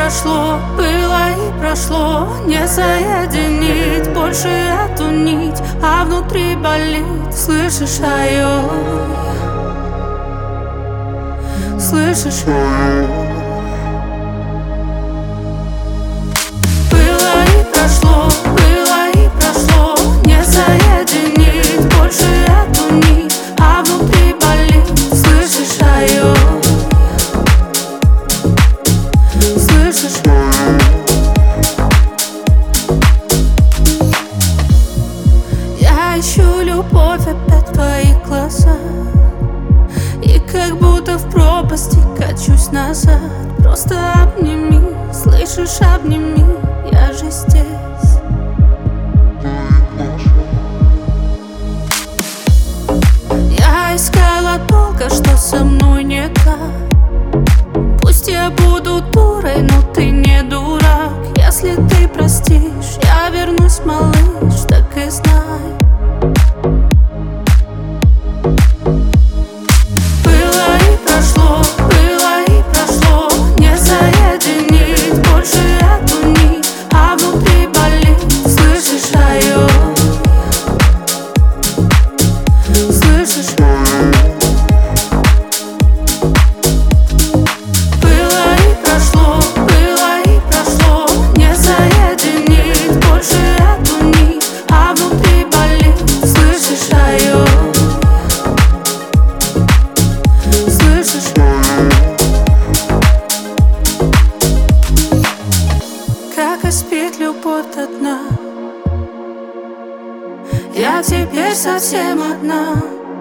прошло, было и прошло. Не соединить больше эту нить, а внутри болит. Слышишь, ай-ой, слышишь, ай-ой. Было и прошло, было и прошло. Не соединить больше эту нить, а внутри болит. Слышишь, ай-ой, слышишь, ай-ой. Я ищу любовь опять в твоих глазах, и как будто в пропасти качусь назад. Просто обними, слышишь, обними, я же здесь. Я искала долго, что со мной не так. Пусть я буду дурой, но ты не дурак. Если ты простишь, я вернусь, малыш, так и знай. Было и прошло, было и прошло. Не соединить больше эту нить, а внутри болит. Слышишь, ай-ой, слышишь, ай-ой. Было и прошло, было и прошло. Не соединить больше эту нить, а внутри болит. Слышишь, ай-ой, слышишь, ай-ой. Как и спит любовь до дна, я теперь совсем одна.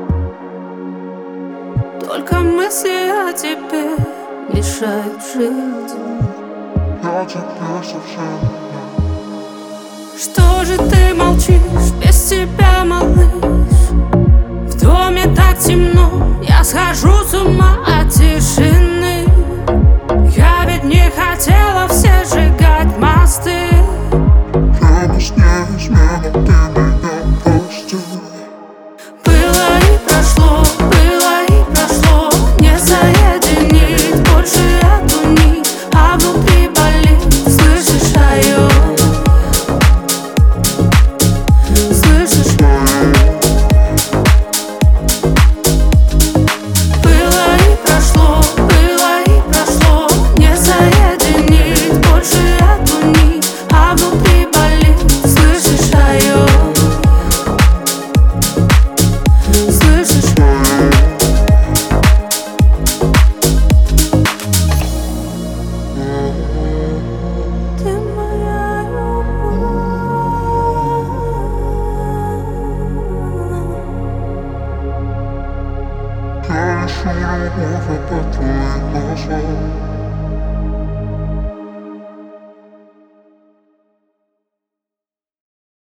Только мысли о тебе мешают жить. Я теперь совсем одна. Что же ты молчишь без тебя, малыш? В доме так темно, я схожу с ума от тишины. Я ведь не хотела все сжигать мосты. Я бы с ней изменил, ты меня прости. Было и прошло, было и прошло. Не соединить больше эту нить, а внутри болит. Слышишь, ай-ой, слышишь, ай-ой. Было и прошло, было и прошло. Не соединить больше эту нить, а внутри болит. Слышишь, ай-ой, слышишь, ай-ой. Ты моя любовь. Я ищу любовь опять в твоих глазах.